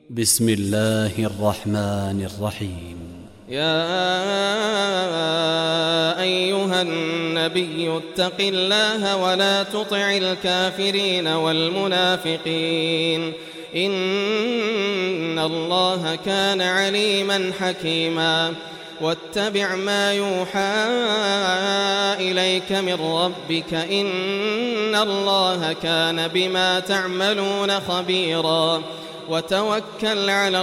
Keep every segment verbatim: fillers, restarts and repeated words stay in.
بسم الله الرحمن الرحيم. يا أيها النبي اتق الله ولا تطع الكافرين والمنافقين إن الله كان عليما حكيما. واتبع ما يوحى إليك من ربك إن الله كان بما تعملون خبيرا. وتوكل على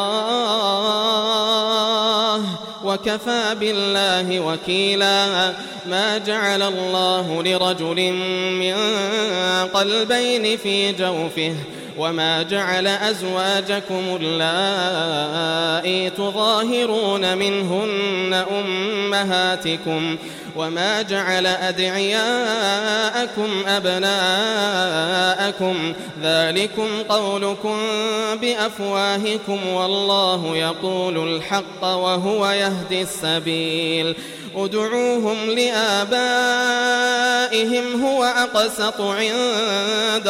الله وكفى بالله وكيلا. ما جعل الله لرجل من قلبين في جوفه وما جعل أزواجكم اللائي تظاهرون منهن أمهاتكم وما جعل أدعياءكم أبناءكم ذلكم قولكم بأفواهكم والله يقول الحق وهو يهدي السبيل. ادعوهم لآبائهم هو أقسط عند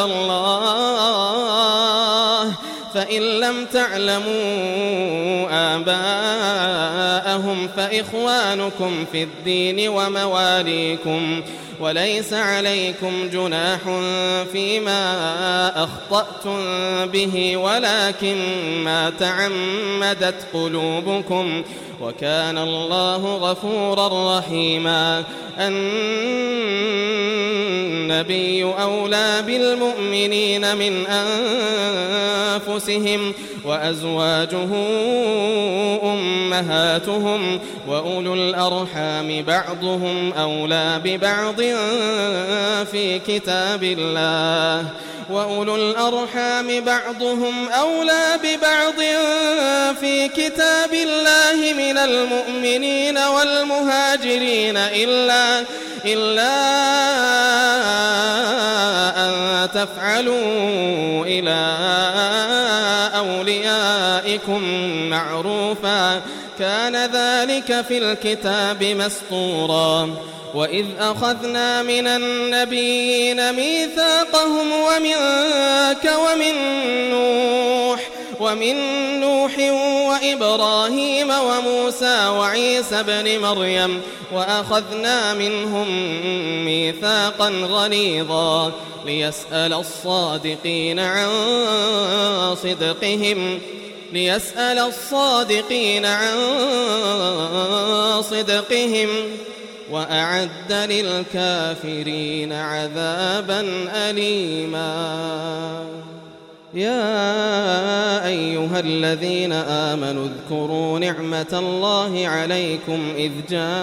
الله فإن لم تعلموا آباءهم فإخوانكم في الدين ومواليكم وليس عليكم جناح فيما أخطأتم به ولكن ما تعمدت قلوبكم وكان الله غفورا رحيما. النبي أولى بالمؤمنين من أنفسهم وأزواجه أمهاتهم وأولو الأرحام بعضهم أولى ببعض في كتاب الله وأولو الأرحام بعضهم أولى ببعض في كتاب الله من المؤمنين والمهاجرين إلا إلا أن تفعلوا إلى أوليائكم معروفا كان ذلك في الكتاب مسطورا. وإذ أخذنا من النبيين ميثاقهم ومنك ومن نوح ومن نوح وإبراهيم وموسى وعيسى بن مريم وأخذنا منهم ميثاقا غليظا ليسأل الصادقين عن صدقهم ليسأل الصادقين عن صدقهم وأعد للكافرين عذابا أليما. يا أيها الذين آمنوا اذكروا نعمة الله عليكم إذ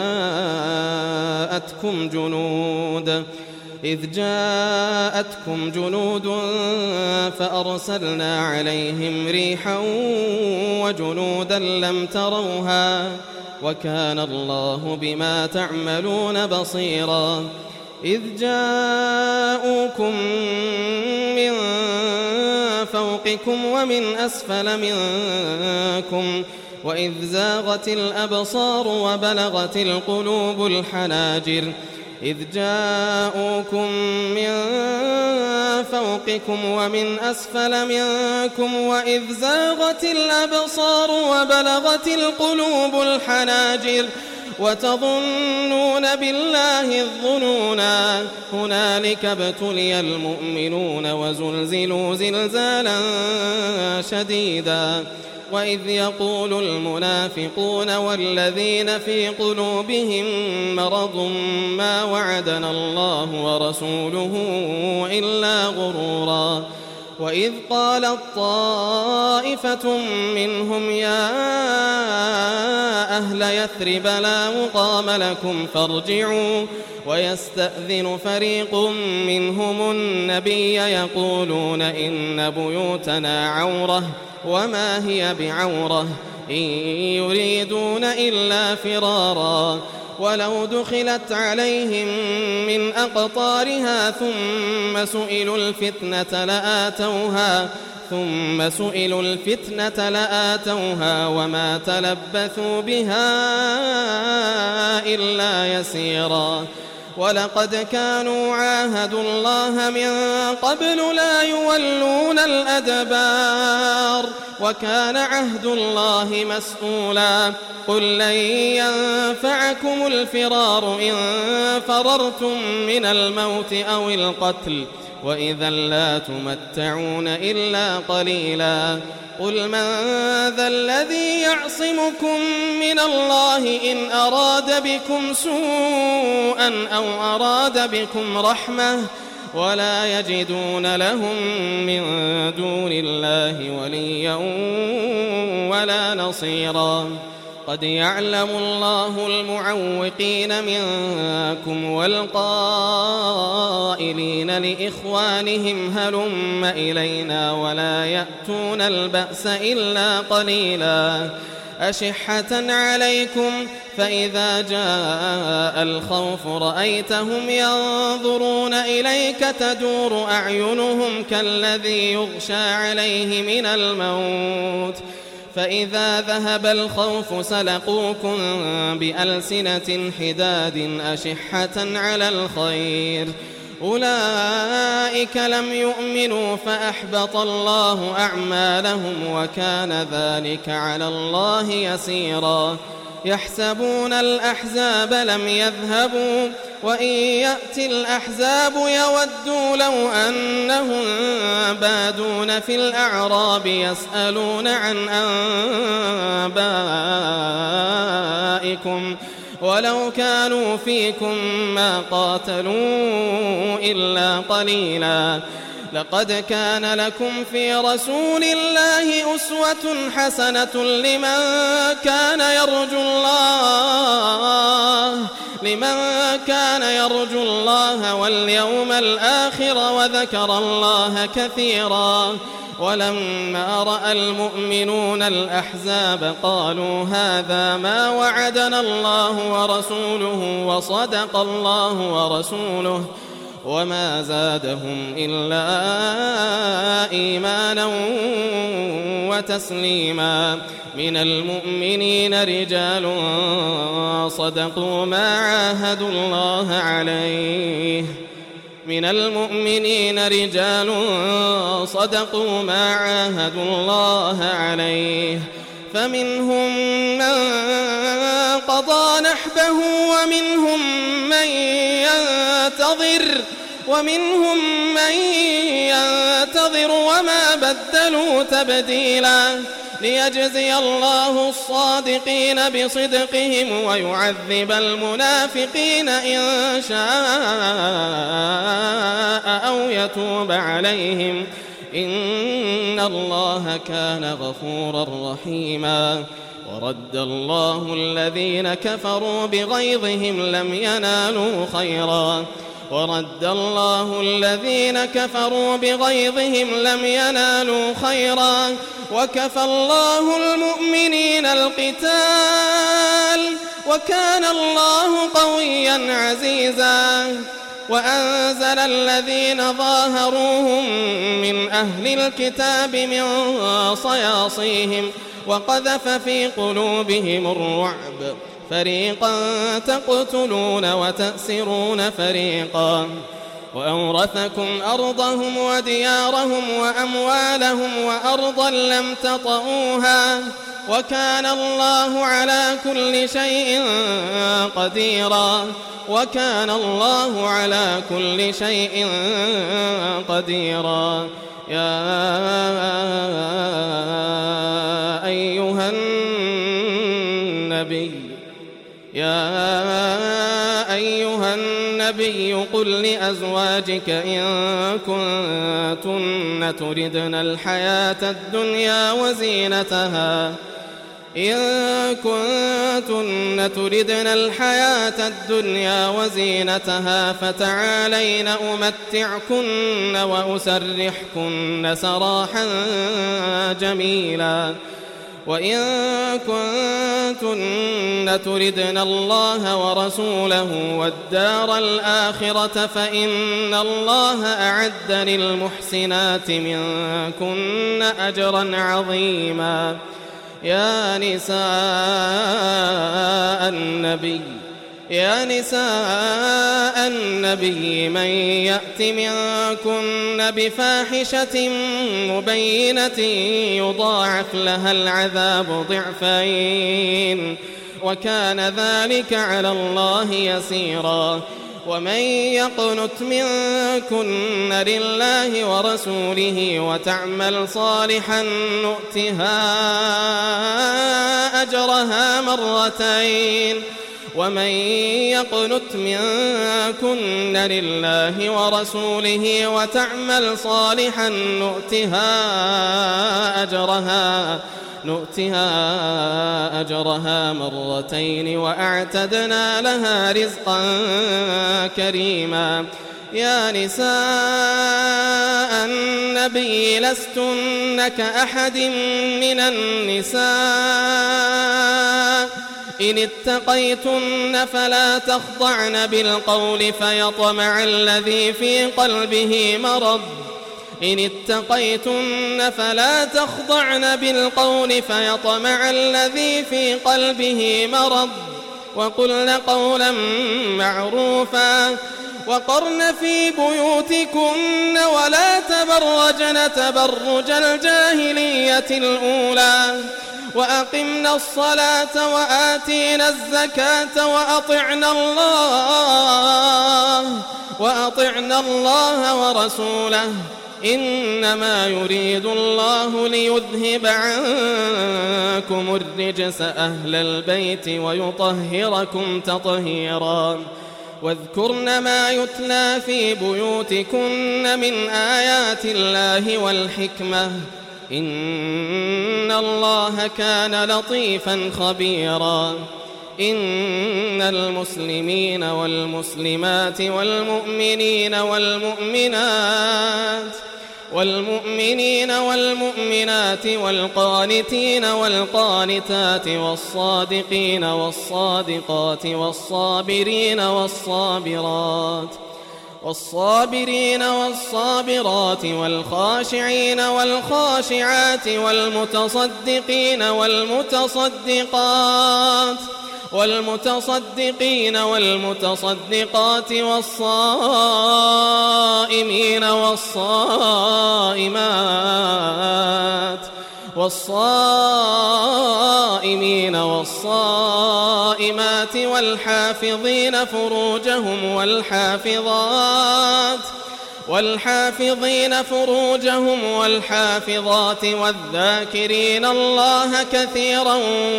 جاءتكم جنود إذ جاءتكم جنود فأرسلنا عليهم ريحا وجنودا لم تروها وكان الله بما تعملون بصيرا. إذ جاءوكم من فوقكم ومن أسفل منكم وإذ زاغت الأبصار وبلغت القلوب الحناجر إذ جاءوكم من فوقكم ومن أسفل منكم وإذ زاغت الأبصار وبلغت القلوب الحناجر وتظنون بالله الظنونا هنالك ابتلي المؤمنون وزلزلوا زلزالا شديدا. وإذ يقول المنافقون والذين في قلوبهم مرض ما وعدنا الله ورسوله إلا غرورا. وإذ قالت طائفة منهم يا أهل يثرب لا مقام لكم فارجعوا ويستأذن فريق منهم النبي يقولون إن بيوتنا عورة وما هي بعورة إن يريدون إلا فرارا. ولو دخلت عليهم من أقطارها ثم سئلوا الفتنة لآتوها ثم سئلوا الفتنة لآتوها وما تلبثوا بها إلا يسيرا. ولقد كانوا عاهدوا الله من قبل لا يولون الأدبار وكان عهد الله مسؤولا قل لن ينفعكم الفرار إن فررتم من الموت أو القتل وإذا لا تمتعون إلا قليلا قل من ذا الذي يعصمكم من الله إن أراد بكم سوءا أو أراد بكم رحمة ولا يجدون لهم من دون الله وليا ولا نصيرا قد يعلم الله المعوقين منكم والقائلين لإخوانهم هلم إلينا ولا يأتون البأس إلا قليلا أشحة عليكم فإذا جاء الخوف رأيتهم ينظرون إليك تدور أعينهم كالذي يغشى عليه من الموت فإذا ذهب الخوف سلقوكم بألسنة حداد أشحة على الخير أولئك لم يؤمنوا فأحبط الله أعمالهم وكان ذلك على الله يسيرا يحسبون الأحزاب لم يذهبوا وإن يأتي الأحزاب يودوا لو أنهم بادون في الأعراب يسألون عن أنبائكم ولو كانوا فيكم ما قاتلوا إلا قليلا لقد كان لكم في رسول الله أسوة حسنة لمن كان يرجو الله لمن كان يرجو الله واليوم الآخر وذكر الله كثيرا ولما رأى المؤمنون الأحزاب قالوا هذا ما وعدنا الله ورسوله وصدق الله ورسوله وما زادهم إلا إيمانا وتسليما من المؤمنين رجال صدقوا ما عاهدوا الله عليه من المؤمنين رجال صدقوا ما عاهدوا الله عليه فمنهم من قضى نحبه ومنهم من ينتظر ومنهم من ينتظر وما بدلوا تبديلا ليجزي الله الصادقين بصدقهم ويعذب المنافقين إن شاء أو يتوب عليهم إن الله كان غفورا رحيما ورد الله الذين كفروا بغيظهم لم ينالوا خيرا ورد الله الذين كفروا بغيظهم لم ينالوا خيرا وكفى الله المؤمنين القتال وكان الله قويا عزيزا وأنزل الذين ظاهروهم من أهل الكتاب من صياصيهم وقذف في قلوبهم الرعب فريقا تقتلون وتأسرون فريقا وأورثكم أرضهم وديارهم وأموالهم وأرضا لم تطئوها وكان الله على كل شيء قديرا وكان الله على كل شيء قديرا يا أيها النبي يا أيها النبي قل لأزواجك إن كنتن تردن الحياة الدنيا وزينتها إن كنتن تردن الحياة الدنيا وزينتها فتعالين أمتعكن وأسرحكن سراحا جميلا وإن كنتن تردن الله ورسوله والدار الآخرة فإن الله أعد للمحسنات منكن أجرا عظيما يا نساء النبي يا نساء النبي من يأت منكن بفاحشة مبينة يضاعف لها العذاب ضعفين وكان ذلك على الله يسيرا ومن يقنت منكن لله ورسوله وتعمل صالحا نؤتها أجرها مرتين ومن يقنت منكن لله ورسوله وتعمل صالحا نؤتها أجرها نؤتها أجرها مرتين وأعتدنا لها رزقا كريما يا نساء النبي لستن كأحد من النساء إن اتقيتن فلا تخضعن بالقول فيطمع الذي في قلبه مرض إن اتقيتن فلا تخضعن بالقول فيطمع الذي في قلبه مرض وقلن قولا معروفا وقرن في بيوتكن ولا تبرجن تبرج الجاهلية الأولى وأقمنا الصلاة وآتينا الزكاة وأطعنا الله وأطعنا الله ورسوله إنما يريد الله ليذهب عنكم الرجس أهل البيت ويطهركم تطهيرا واذكرن ما يتلى في بيوتكن من آيات الله والحكمة إن الله كان لطيفا خبيرا إن المسلمين والمسلمات والمؤمنين والمؤمنات والمؤمنين والمؤمنات والقانتين والقانتات والصادقين والصادقات والصابرين والصابرات والصابرين والصابرات والخاشعين والخاشعات والمتصدقين والمتصدقات والمتصدقين والمتصدقات والصائمين والصائمات والصائمين والصائمات والحافظين فروجهم والحافظات والحافظين فروجهم والحافظات والذاكرين الله كثيرا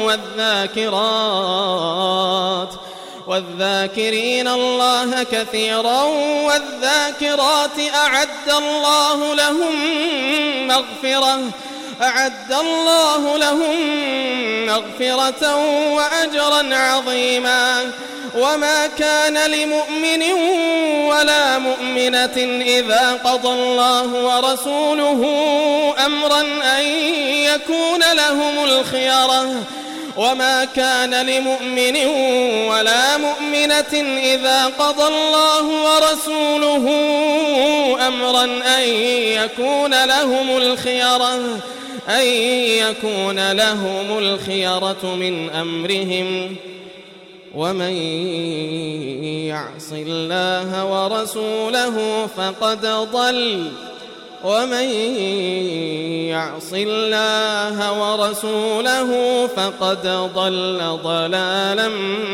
والذاكرات والذاكرين الله كثيرا والذاكرات أعد الله لهم مغفرة أعد الله لهم مغفرة وأجرا عظيما وما كان لمؤمن ولا مؤمنة إذا قضى الله ورسوله أمرا أن يكون لهم الخيرة وما كان لمؤمن ولا مؤمنة إذا قضى الله ورسوله أمرا أن يكون لهم الخيرة أن يكون لهم الخيرة من أمرهم ومن يعص الله ورسوله فقد ضل ومن يعص الله ورسوله فقد ضل ضلالا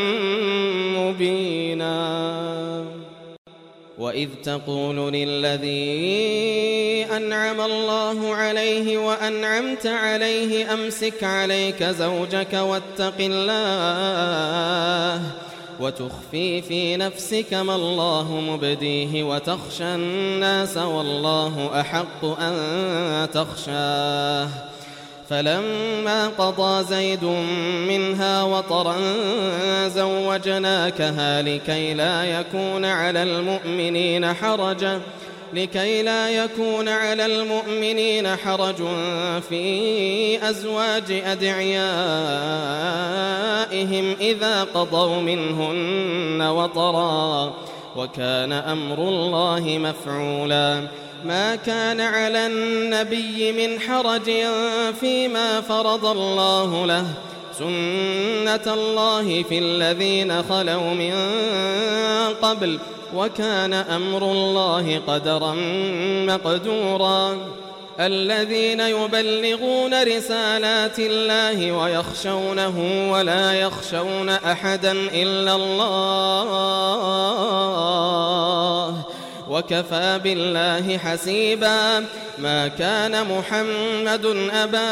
مبينا وإذ تقول للذي أنعم الله عليه وأنعمت عليه أمسك عليك زوجك واتق الله وتخفي في نفسك ما الله مبديه وتخشى الناس والله أحق أن تخشاه فلما قضى زيد منها وطرا زوجناكها لكي لا يكون على المؤمنين حرج لكي لا يكون على المؤمنين حرج في أزواج أدعيائهم إذا قضوا منهن وطرا وكان أمر الله مفعولا ما كان على النبي من حرج فيما فرض الله له سنة الله في الذين خلوا من قبل وكان أمر الله قدرا مقدورا الذين يبلغون رسالات الله ويخشونه ولا يخشون أحدا إلا الله وكفى بالله حسيبا ما كان محمد أبا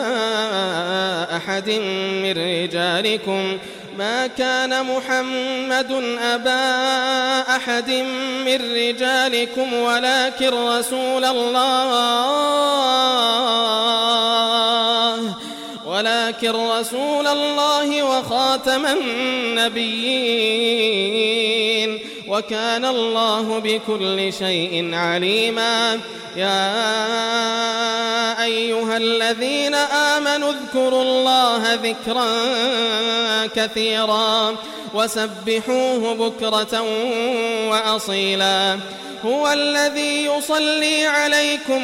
أحد من رجالكم ما كان محمد أبا أحد من رجالكم ولكن رسول الله ولكن رسول الله وخاتم النبيين وكان الله بكل شيء عليما يا أيها الذين آمنوا اذكروا الله ذكرا كثيرا وسبحوه بكرة وأصيلا هو الذي يصلي عليكم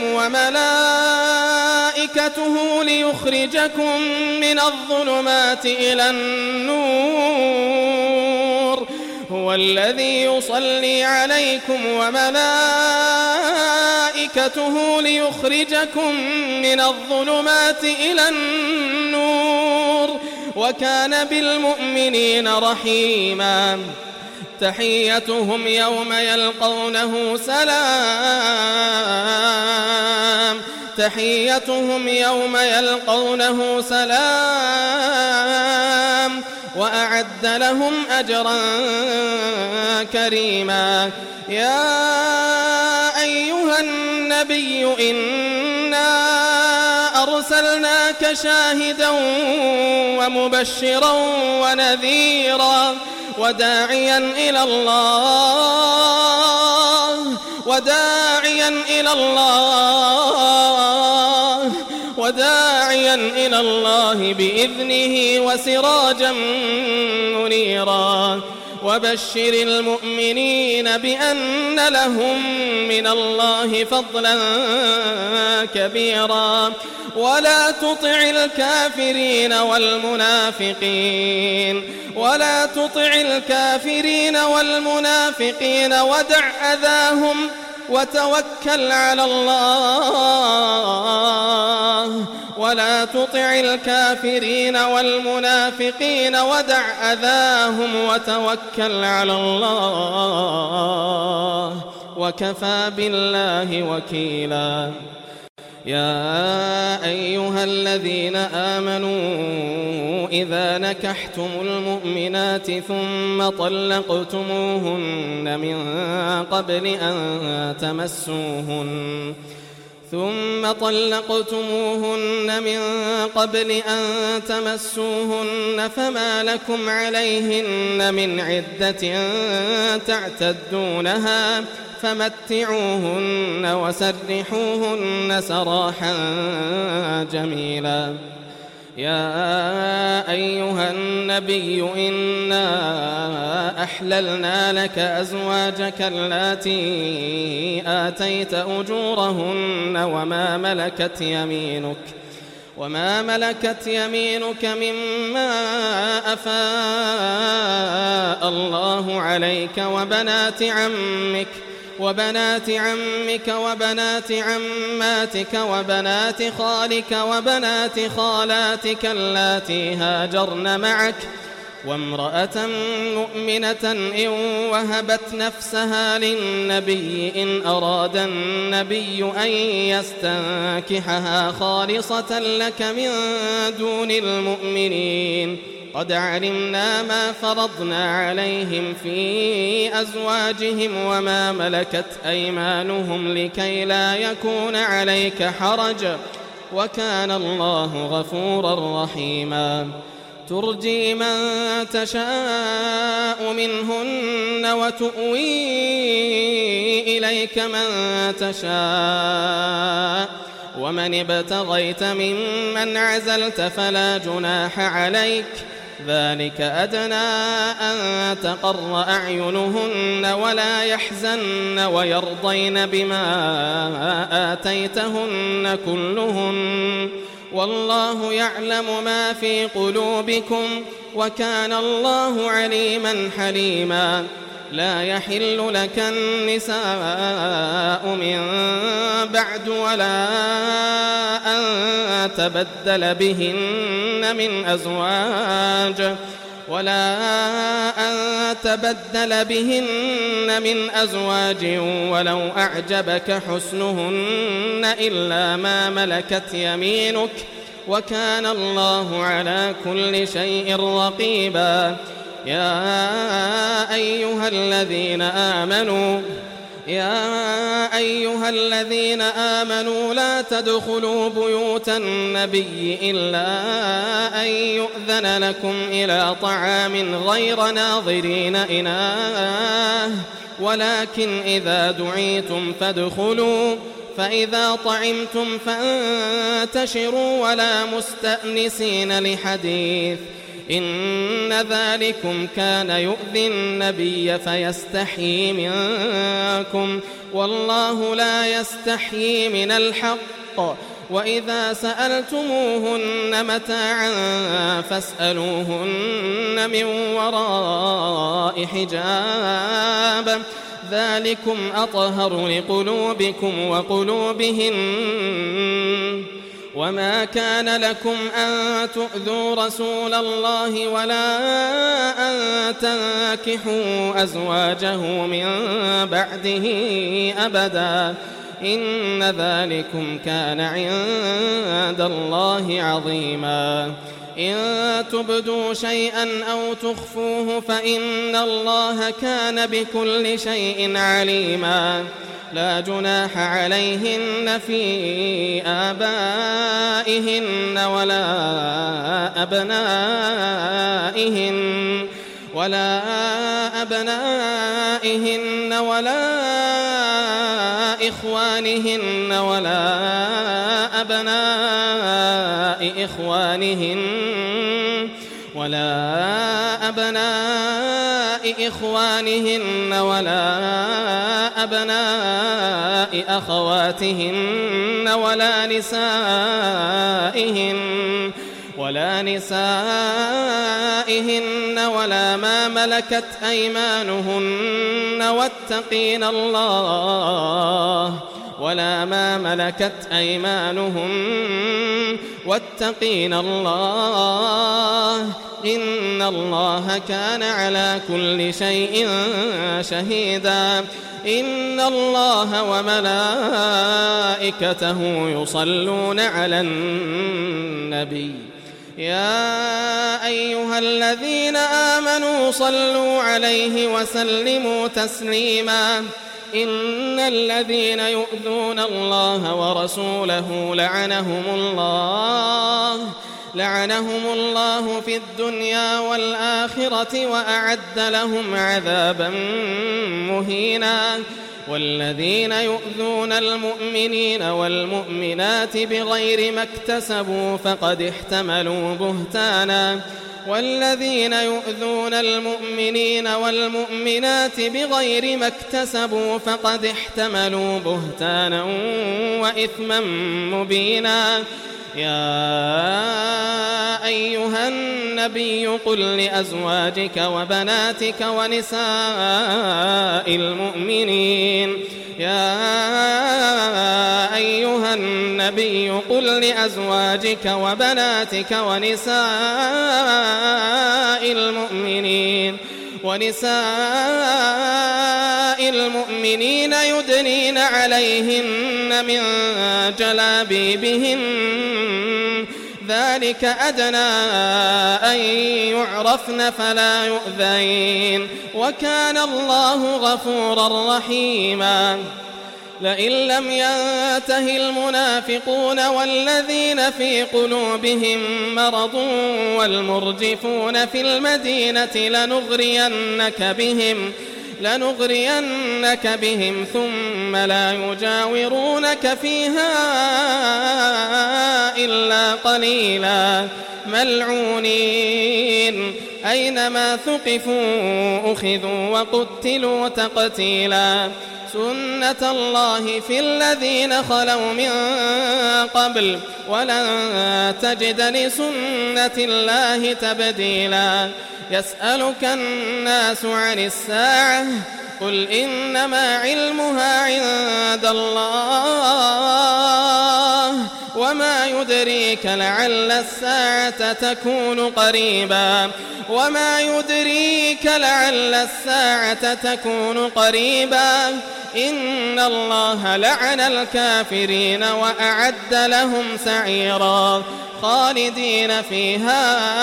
وملائكته ليخرجكم من الظلمات إلى النور هو الذي يصلي عليكم وملائكته ليخرجكم من الظلمات إلى النور وكان بالمؤمنين رحيما تحيتهم يوم يلقونه سلام تحيتهم يوم يلقونه سلام وأعد لهم أجرا كريما يا أيها النبي إنا أرسلناك شاهدا ومبشرا ونذيرا وداعيا إلى الله وداعيا إلى الله وداعيا إلى الله بإذنه وسراجا منيرا وبشر المؤمنين بأن لهم من الله فضلا كبيرا ولا تطع الكافرين والمنافقين ولا تطع الكافرين والمنافقين ودع أذاهم وتوكل على الله ولا تطع الكافرين والمنافقين ودع أذاهم وتوكل على الله وكفى بالله وكيلا يا أيها الذين آمنوا إذا نكحتم المؤمنات ثم طلقتموهن من قبل أن تمسوهن ثم طلقتموهن من قبل أن تمسوهن فما لكم عليهن من عدة تعتدونها فمتعوهن وسرحوهن سراحا جميلا يا أيها النبي إنا أحللنا لك أزواجك اللاتي آتيت أجورهن وما ملكت يمينك وما ملكت يمينك مما أفاء الله عليك وبنات عمك وبنات عمك وبنات عماتك وبنات خالك وبنات خالاتك اللاتي هاجرن معك وامرأة مؤمنة إن وهبت نفسها للنبي إن أراد النبي أن يستنكحها خالصة لك من دون المؤمنين قد علمنا ما فرضنا عليهم في أزواجهم وما ملكت أيمانهم لكي لا يكون عليك حرج وكان الله غفورا رحيما ترجي من تشاء منهن وتؤوي إليك من تشاء ومن ابتغيت ممن عزلت فلا جناح عليك ذلك أدنى أن تقر أعينهن ولا يحزن ويرضين بما آتيتهن كلهن والله يعلم ما في قلوبكم وكان الله عليما حليما. لا يحل لك النساء من بعد ولا أن تبدل بهن من أزواج ولا أن تبدل بهن من أزواج ولو أعجبك حسنهن إلا ما ملكت يمينك وكان الله على كل شيء رقيبا. يا أيها الذين آمنوا يا أيها الذين آمنوا لا تدخلوا بيوت النبي إلا أن يؤذن لكم إلى طعام غير ناظرين إناه ولكن إذا دعيتم فادخلوا فإذا طعمتم فانتشروا ولا مستأنسين لحديث إن ذلكم كان يؤذي النبي فيستحيي منكم والله لا يستحيي من الحق. وإذا سألتموهن متاعا فاسألوهن من وراء حجاب ذلكم أطهر لقلوبكم وقلوبهن. وما كان لكم أن تؤذوا رسول الله ولا أن تنكحوا أزواجه من بعده أبدا إن ذلكم كان عند الله عظيما. إن تبدوا شيئا أو تخفوه فإن الله كان بكل شيء عليما. لا جناح عليهن في آبائهن ولا أبنائهن ولا أبنائهن ولا إخوانهن ولا أبناء إخوانهن ولا أبناء إخوانهن ولا أبناء أخواتهن ولا نسائهن ولا نسائهن ولا ما ملكت أيمانهن واتقين الله ولا ما ملكت أيمانهم واتقين الله إن الله كان على كل شيء شهيدا. إن الله وملائكته يصلون على النبي يا أيها الذين آمنوا صلوا عليه وسلموا تسليما. إن الذين يؤذون الله ورسوله لعنهم الله لعنهم الله في الدنيا والآخرة وأعد لهم عذابا مهينا. والذين يؤذون المؤمنين والمؤمنات بغير ما اكتسبوا فقد احتملوا بهتانا والذين يؤذون المؤمنين والمؤمنات بغير ما اكتسبوا فقد احتملوا بهتانا وإثما مبينا. يا أيها النبي قل لأزواجك وبناتك ونساء المؤمنين يا أيها النبي قل لأزواجك وبناتك ونساء المؤمنين ونساء المؤمنين يدنين عليهن من جلابيبهن ذلك أدنى أن يعرفن فلا يؤذين وكان الله غفورا رحيما. لئن لم ينته المنافقون والذين في قلوبهم مرض والمرجفون في المدينة لنغرينك بهم لنغرينك بهم ثم لا يجاورونك فيها إلا قليلا ملعونين أينما ثقفوا أخذوا وقتلوا تقتيلا. سنة الله في الذين خلوا من قبل ولن تجد لسنة الله تبديلا يسألك الناس عن الساعة قل إنما علمها عند الله وما يدريك لعل الساعة تكون قريبا وما يدريك لعل الساعة تكون قريبا إن الله لعن الكافرين وأعد لهم سعيرا خالدين فيها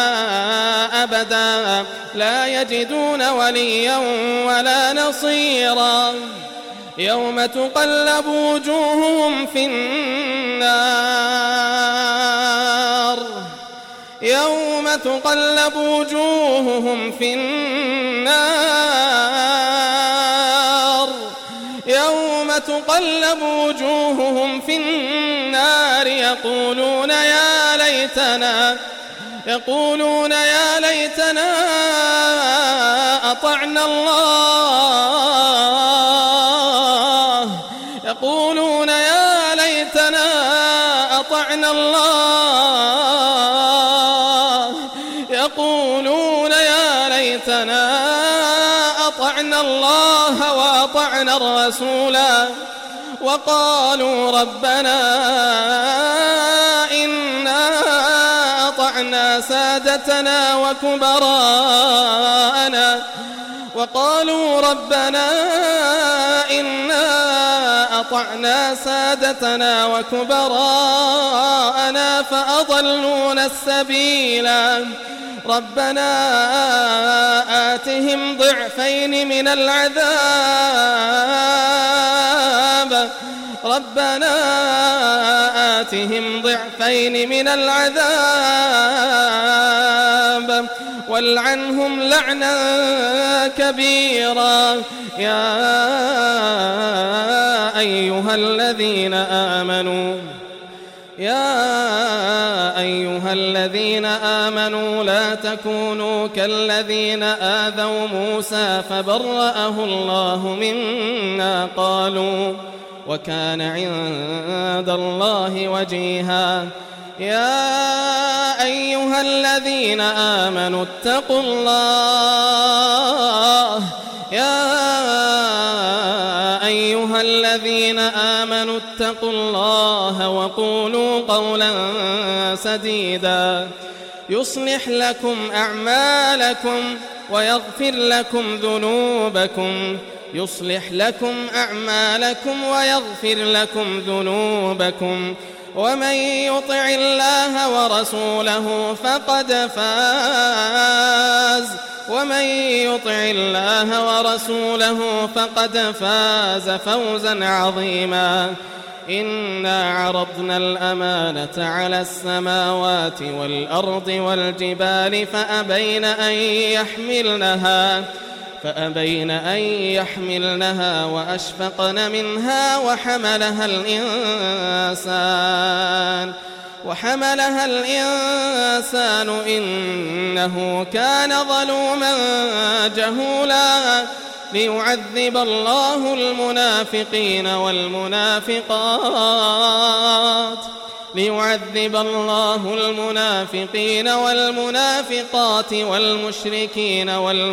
أبدا لا يجدون وليا ولا نصيرا يوم تقلب وجوههم في النار يوم تقلب وجوههم في النار يوم تقلب وجوههم في النار يقولون يا ليتنا يقولون يا ليتنا أطعنا الله يقولون يا ليتنا أطعنا الله يقولون يا ليتنا أطعنا الله وأطعنا الرسولا وقالوا ربنا إنا أطعنا سادتنا وكبراءنا وقالوا ربنا إنا أطعنا سادتنا وكبراءنا فأضلونا السبيلا ربنا آتهم ضعفين من العذاب ربنا آتهم ضعفين من العذاب والعنهم لعنا كبيرا يا أيها الذين آمنوا يا أيها الذين آمنوا لا تكونوا كالذين آذوا موسى فبرأه الله مما قالوا وكان عند الله وجيها يا أيها الذين آمنوا اتقوا الله يا أيها الذين آمنوا اتقوا الله وقولوا قولا سديدا يصلح لكم أعمالكم ويغفر لكم ذنوبكم يصلح لكم أعمالكم ويغفر لكم ذنوبكم ومن يطع الله ورسوله فقد فاز ومن يطع الله ورسوله فقد فاز فوزا عظيما إنا عرضنا الأمانة على السماوات والأرض والجبال فأبين أن يحملنها فأبين أن يحملنها وأشفقن منها وحملها الإنسان وحملها الإنسان إنه كان ظلوما جهولا ليعذب الله المنافقين والمنافقات ليعذب الله المنافقين والمنافقات والمشركين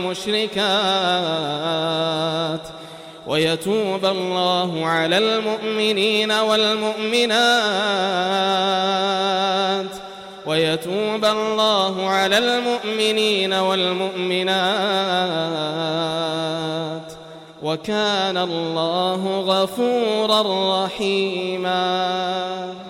والمشركات ويتوب الله على المؤمنين والمؤمنات ويتوب الله على المؤمنين والمؤمنات وكان الله غفورا رحيما.